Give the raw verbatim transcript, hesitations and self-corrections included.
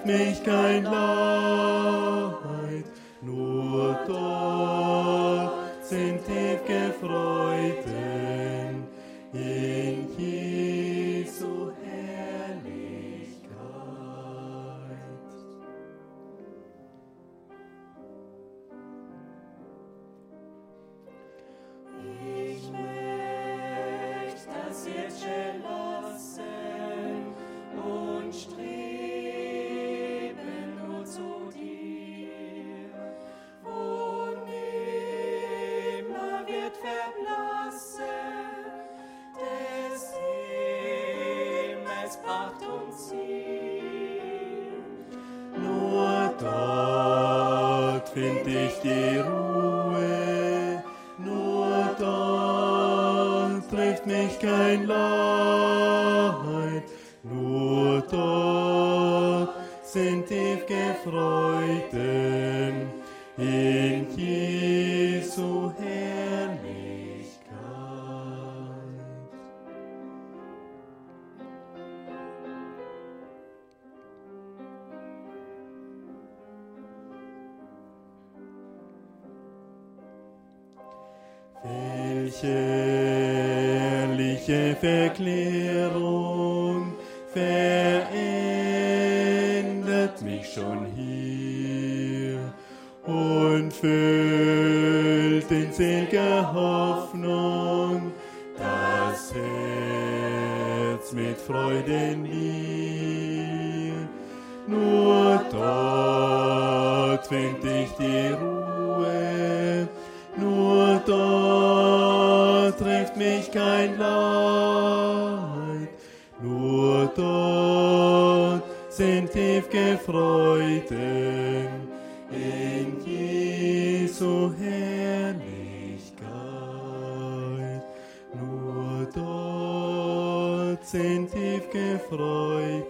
mich kein Leid, nur dort sind ew'ge Freuden in Jesu Herrlichkeit. Ich möchte das jetzt schon lassen und streben nur zu dir, wo nimmer wird verblassen des Himmels Pracht und Ziel. Nur dort find ich die Ruhe, nur dort trifft mich kein Leid, nur dort sind ew'ge Freuden in Jesu Herrlichkeit. Welche herrliche Verklärung verändert mich schon hier und füllt in sel'ger Hoffnung das Herz mit Freuden mir. Nur dort find ich die Ruhe, nur dort trifft mich kein Leid, nur dort sind ew'ge Freuden in Jesu Herrlichkeit. Nur dort sind ew'ge Freuden